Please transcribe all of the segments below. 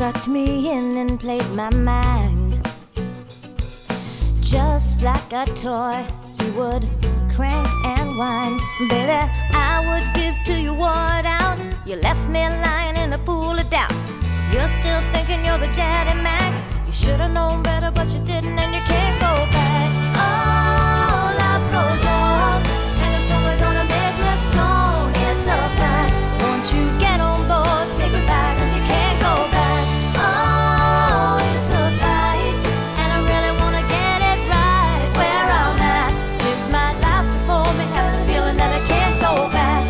sucked me in and played my mind. Just like a toy, you would crank and whine. Baby, I would give to you worn out. You left me lying in a pool of doubt. You're still thinking you're the daddy Mac. You should've known better, but you didn't, and you can't go back. Oh, life goes on, and it's only gonna make me strong. It's a fact. Won't you get on board, say goodbye, 'cause you can't go back. Oh, it's a fight, and I really wanna get it right. Where I'm at, live my life before me, have this feeling that I can't go back.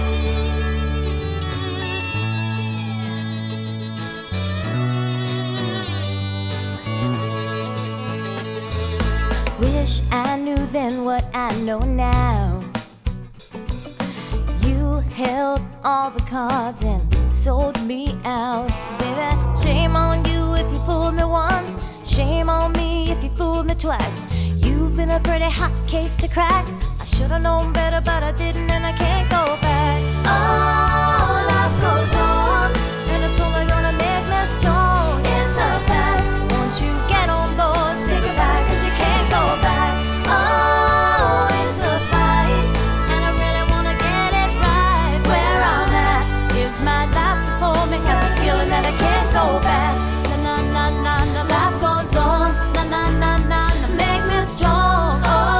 Wish I knew then what I know now. You held all the cards and sold me out. Baby, shame on you if you fooled me once. Shame on me if you fooled me twice. You've been a pretty hot case to crack. I should've known better, but I didn't, and I can't go back. Oh, life goes on, and it's only gonna make me strong. It's a fact. Won't you get on board, say goodbye, 'cause you can't go back. Oh, it's a fight, and I really wanna get it right. Where I'm at, live my life before me, got this feeling that I can't go back. Na na na na, life goes on. Na na na na, make me strong.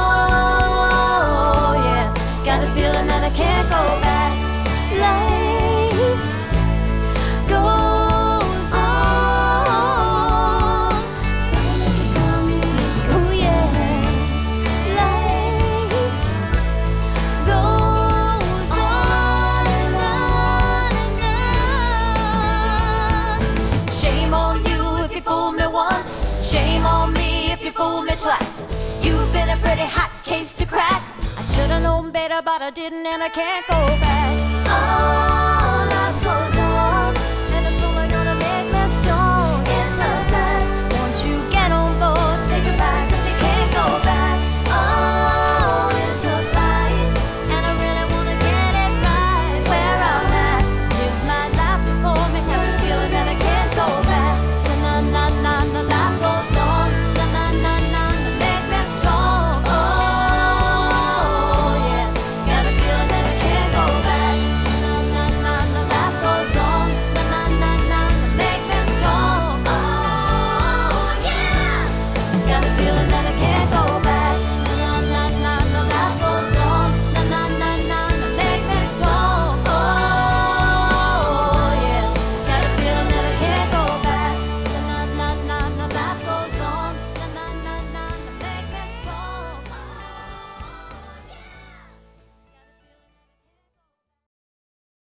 Oh yeah, got a feeling that I can't go back. Life goes on. Oh yeah, life goes on and on and on. Shame on you if you fooled me once. Shame on me if you fooled me twice. You've been a pretty hot case to crack. I should've known better, but I didn't, and I can't go back. Oh.